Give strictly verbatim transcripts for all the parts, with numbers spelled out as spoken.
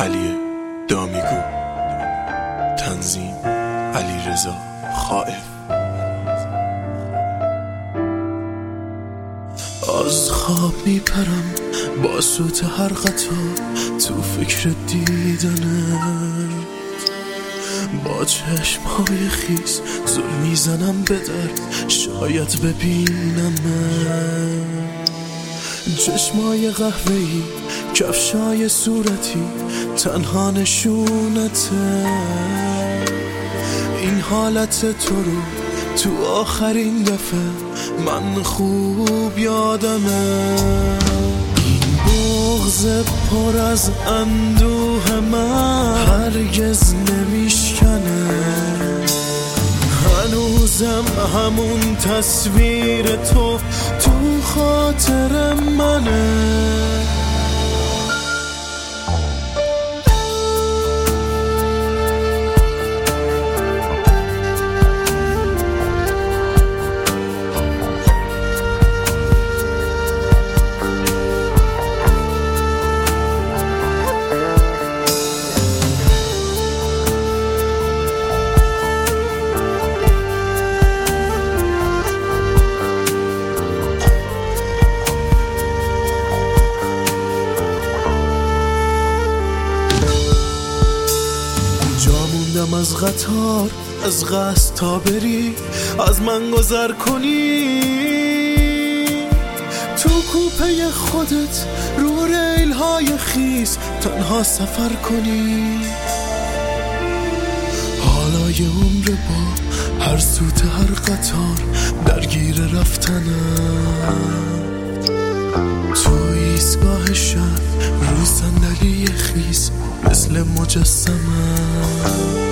علی دامیگو، تنظیم علیرضا خائف. از خواب میپرم با صوت هر قطار تو فکر دیدنت، با چشمهای خیس زل میزنم به در شاید ببینمت. چشمای قهوه‌ای، کفشای صورتی، تنها نشونته. این حالت تو رو تو آخرین دفعه من خوب یادمه. این بغض پر از اندوه من هرگز نمیشکنه. هنوزم همون تصویر تو تو خاطر منه. از قطار، از قصد تا بری از من گذر کنی، تو کوپه خودت رو ریل های خیس تنها سفر کنی. حالا یه عمر با هر سوت هر قطار درگیر رفتنم. تو ایستگاه شهر رو صندلی خیس مثل مجسمم.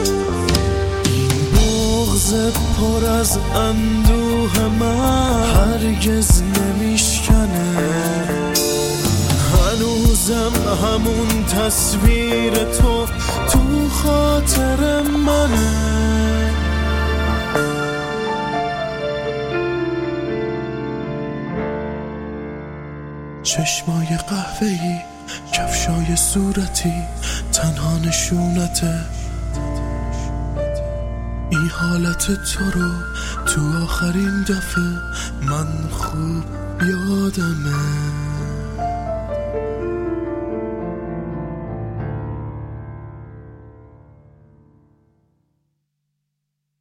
پر از اندوه من هرگز نمیشکنه. هنوزم همون تصویر تو تو خاطر منه. چشمای قهوه‌ای، کفشای صورتی، تنها نشونته. این حالت تو رو تو آخرین دفعه من خوب یادمه.